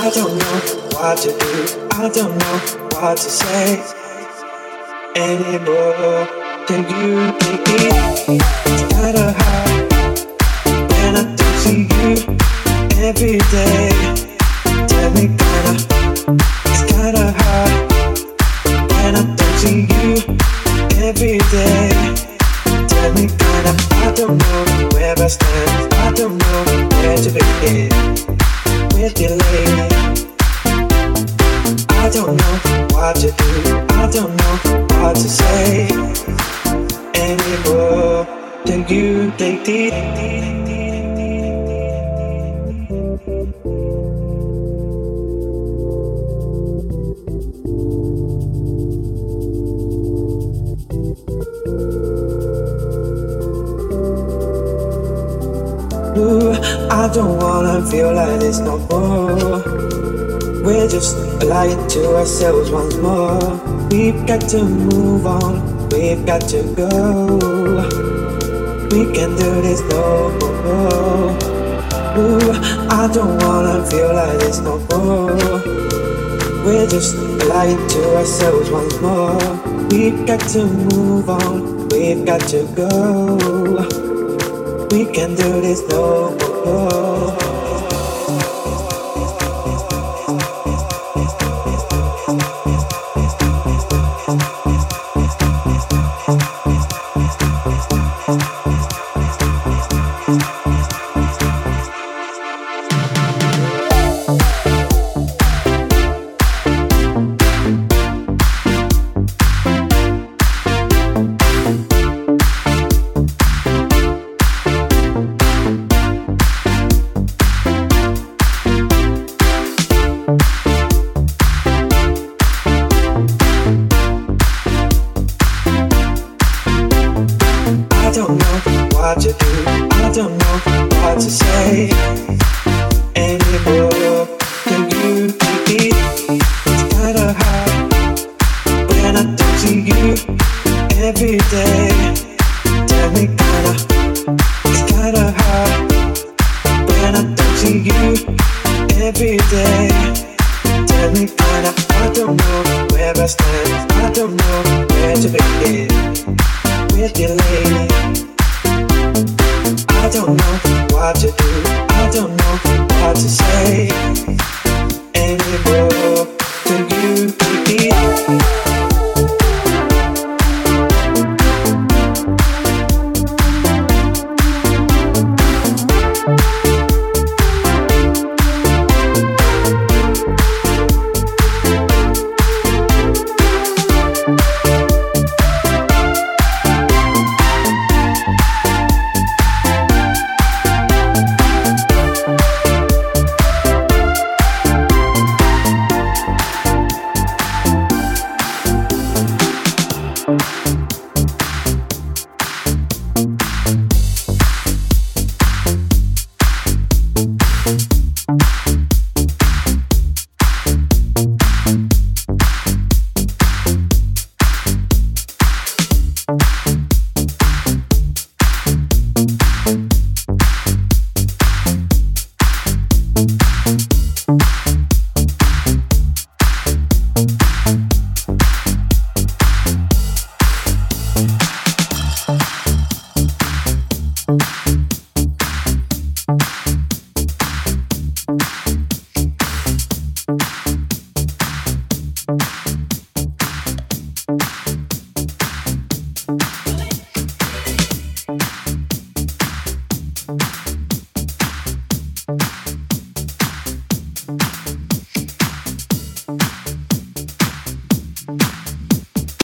I don't know what to do, I don't know what to say anymore. Can you take me? It's kinda hard when I don't see you every day. Tell me it's kinda hard when I don't see you every day. Tell me I don't know where I stand, I don't know where to begin with you lady. I don't know what to do, I don't know what to say anymore. Do you take the Ooh, I don't wanna feel like this no more. We're just lying to ourselves once more. We've got to move on, we've got to go. We can do this no more. Ooh, I don't wanna feel like this no more. We're just lying to ourselves once more. We've got to move on, we've got to go. We can do this no more.